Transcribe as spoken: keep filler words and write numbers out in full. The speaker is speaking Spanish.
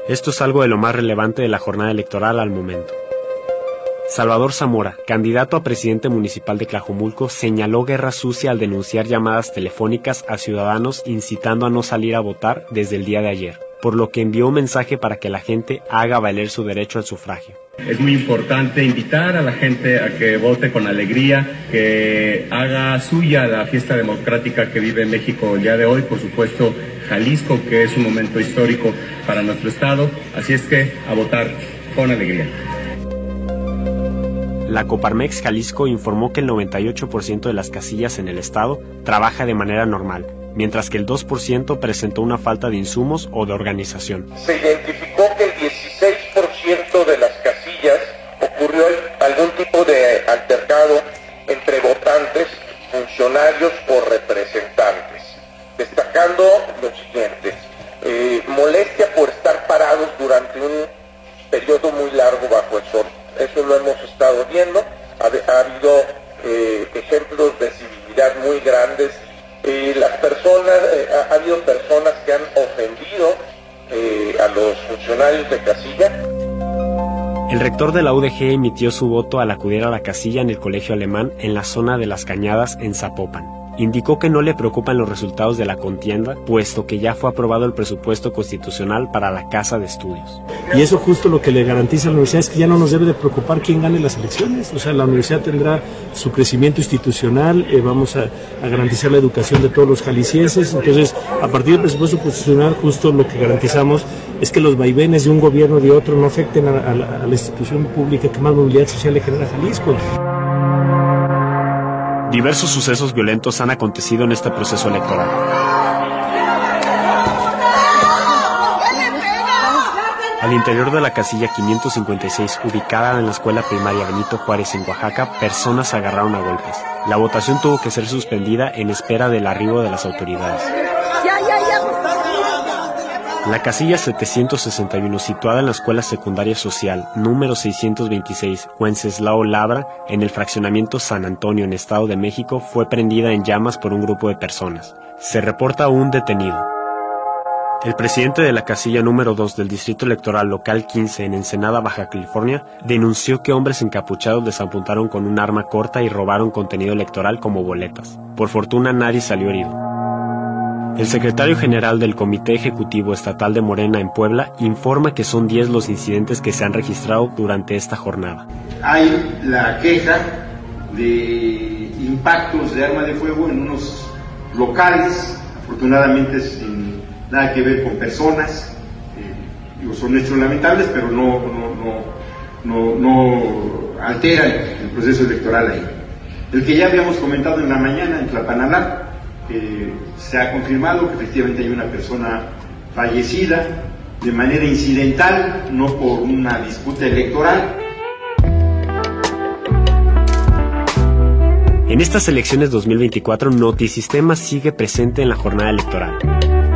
Esto es algo de lo más relevante de la jornada electoral al momento. Salvador Zamora, candidato a presidente municipal de Tlajomulco, señaló guerra sucia al denunciar llamadas telefónicas a ciudadanos incitando a no salir a votar desde el día de ayer, por lo que envió un mensaje para que la gente haga valer su derecho al sufragio. Es muy importante invitar a la gente a que vote con alegría, que haga suya la fiesta democrática que vive México el día de hoy, por supuesto Jalisco, que es un momento histórico para nuestro estado, así es que a votar con alegría. La Coparmex Jalisco informó que el noventa y ocho por ciento de las casillas en el estado trabaja de manera normal, mientras que el dos por ciento presentó una falta de insumos o de organización. Se identificó que el dieciséis por ciento de las casillas ocurrió algún tipo de altercado entre votantes, funcionarios o representantes, destacando lo siguiente: eh, molestia por estar parados durante un periodo muy largo bajo el sol. Eso lo hemos estado viendo. Ha, ha habido eh, ejemplos de civilidad muy grandes. Eh, las personas, eh, ha, ha habido personas que han ofendido eh, a los funcionarios de casilla. El rector de la U D G emitió su voto al acudir a la casilla en el Colegio Alemán en la zona de Las Cañadas en Zapopan. Indicó que no le preocupan los resultados de la contienda, puesto que ya fue aprobado el presupuesto constitucional para la Casa de Estudios. Y eso justo lo que le garantiza a la universidad es que ya no nos debe de preocupar quién gane las elecciones. O sea, la universidad tendrá su crecimiento institucional, eh, vamos a, a garantizar la educación de todos los jaliscienses. Entonces, a partir del presupuesto constitucional, justo lo que garantizamos es que los vaivenes de un gobierno o de otro no afecten a, a, la, a la institución pública que más movilidad social le genera a Jalisco. Diversos sucesos violentos han acontecido en este proceso electoral. Al interior de la casilla quinientos cincuenta y seis, ubicada en la escuela primaria Benito Juárez en Oaxaca, personas se agarraron a golpes. La votación tuvo que ser suspendida en espera del arribo de las autoridades. La casilla setecientos sesenta y uno, situada en la Escuela Secundaria Social número seiscientos veintiséis, Wenceslao Labra, en el fraccionamiento San Antonio, en Estado de México, fue prendida en llamas por un grupo de personas. Se reporta un detenido. El presidente de la casilla número dos del Distrito Electoral Local quince en Ensenada, Baja California, denunció que hombres encapuchados desapuntaron con un arma corta y robaron contenido electoral como boletas. Por fortuna nadie salió herido. El secretario general del Comité Ejecutivo Estatal de Morena en Puebla informa que son diez los incidentes que se han registrado durante esta jornada. Hay la queja de impactos de arma de fuego en unos locales, afortunadamente sin nada que ver con personas, eh, son hechos lamentables, pero no, no, no, no, no alteran el proceso electoral ahí. El que ya habíamos comentado en la mañana en Tlapanalá, Eh, se ha confirmado que efectivamente hay una persona fallecida de manera incidental, no por una disputa electoral. En estas elecciones dos mil veinticuatro, Notisistema sigue presente en la jornada electoral.